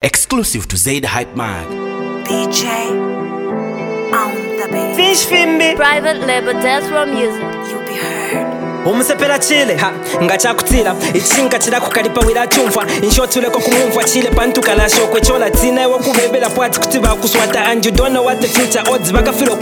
Exclusive to Zaid Hype Mag. DJ on the beat. Fish Fimbi Private label Death Row Music. You be heard. umusepera chile ngachakutira ichinga chirako kalipa wira chumva inshotuleko kumumva chile pantukalasho kwechola tina ewo kubebela pwati kuti bakuswata and you don't know what the future odds bakafilo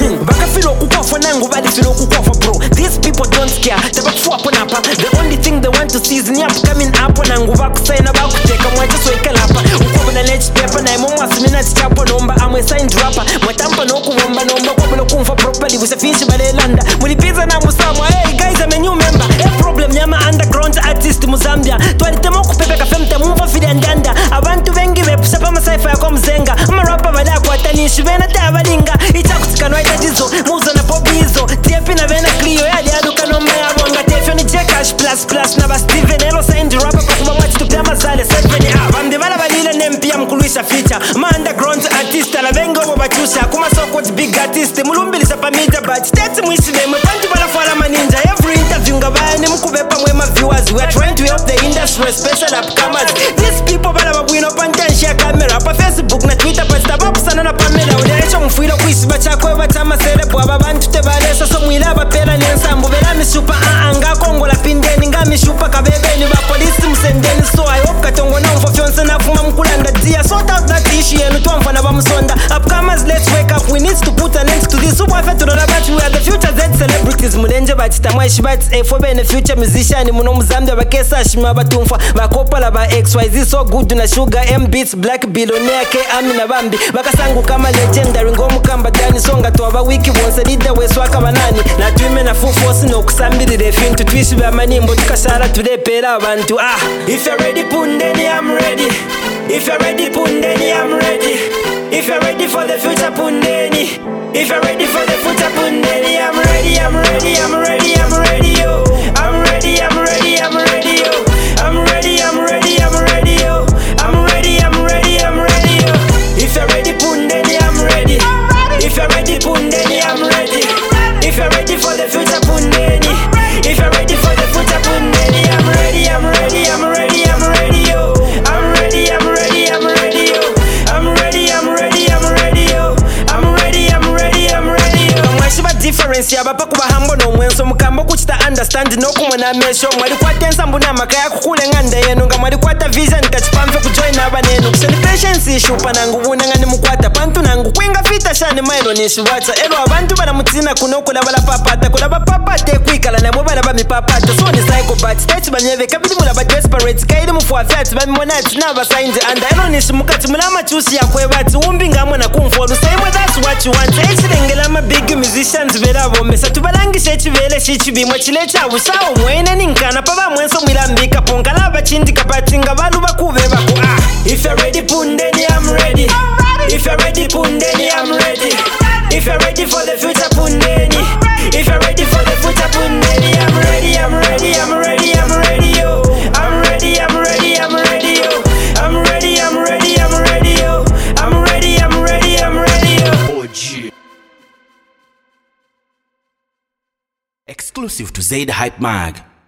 kukwafa nangu balifilo kukwafa bro. These people don't care tabakufuapo napa. The only thing they want to see is nyap coming up nangu bakusaina bakuteka mwajeso ikalapa ukobula lech paper na imo mwasimina chichapo nomba amwe signed rapper mwatampa nokubomba nomba kobula kumfa properly busafinshi balelanda mulipiza na musama. Hey guys, I'm a new member. A problem nyama underground artist mu Zambia. Twalitema kupepeka femte mumva fili andanda. Abantu bengi bepusha pa masaifa yako mzenga. Amarapa bala kwatanishi vena tabalinga. Ichakutikano itajizo muzo na pobizo. TFP na vena Clio yadi aduka nomba ya bonga. TFP ni J-Cash plus na ba Steven Elo signed rapper kwa kuba watu tupia mazale 7 Bamde bala balile nempia mkuluisha feature. Ma underground artist ala benga obo bachusha. Kuma sokot big artist mulumbili sapa media batch. Teti mwishi vema pantu bala fala maninja. Every interview ngabane mukubepa mwema viewers. We are trying to help the industry, especially upcomers. These people bala babwino pantenshia camera pa Facebook na Twitter pa stababu sana na Pamela. Uderecho mfuilo kuisiba chakwe batama serepo ababantu tebalesa so mwila bapela nensambu bela mishupa anga kongo la pindeni nga mishupa kabebeni ba polisi msendeni. So I hope katongo na mfo fyonse na fuma mkulanda dia sort out that issue yenu tuamfa na bamusonda. Upcomers, let's wake up, we need to put an end to this. Ubu afetu na rabati, we are the future Z celebrities. Mulenje batitama ishibati for being a future musician muno muzambia bakesa ashima batumfa bakopala ba XYZ so good na sugar M beats black billionaire ke amina bambi bakasangu kama legendary ngomu kamba dani songa to aba wiki bonse leader weswaka banani na twime na full force no kusambirire fintu twishibe amanimbo tukashara tulepera abantu. If you're ready pundeni I'm ready. If you're ready pundeni I'm ready. If you're ready for the future pundeni. If you're ready for the future pundeni I'm ready. I'm ready. I'm ready. I'm ready yo. I'm ready. I'm ready. I'm ready yo. I'm ready. I'm ready. I'm ready yo. I'm ready. I'm ready. I'm ready yo. If you're ready pundeni I'm ready. If you're ready pundeni I'm ready. If you're ready for the future pundeni. If you're ready for the future pundeni I'm ready. I'm ready. I'm ready. I'm ready yo. I'm ready. I'm ready. I'm ready yo. I'm ready. I'm ready. I'm ready yo. I'm ready. I'm ready. I'm ready yo. Mwashiba difference ya bapa kuba hambo no mwenso mukambo kuchita understand no kumona mesho mwali kwatensa mbuna makaya kukule nganda yenu nga mwali kwata vision kachipamfe kujoin abanenu kuseni patience issue panangu vuna ngani mukwata pantu nangu kwinga fita shani mailo nishivacha elo abantu bana mutina kunokula bala papata kula bapapate kwikala na mwabala ba mipapata so ni psychopath stage banyeve kabili mula ba desperate kaili mufuafyati ba mimonati na ba signed and elo nishimukati mula machusi ya kwebati umbi ngamwe na kumfolu same that's what you want echilengela ma big musicians vera bomesa tubalangisha echivele shichibimwe chile chabu sawo mwene ninkana paba mwenso mwilambika ponkala bachindi kapatinga balu bakube baku. If you're ready pundeni I'm ready. If you're ready pundeni I'm ready. If you're ready for the future pundeni. If you're ready for the future pundeni I'm ready. I'm ready. I'm ready. I'm ready yo. I'm ready. I'm ready. I'm ready yo. I'm ready. I'm ready. I'm ready yo. I'm ready. I'm ready. I'm ready yo. OG. Exclusive to Zaid Hype Mag.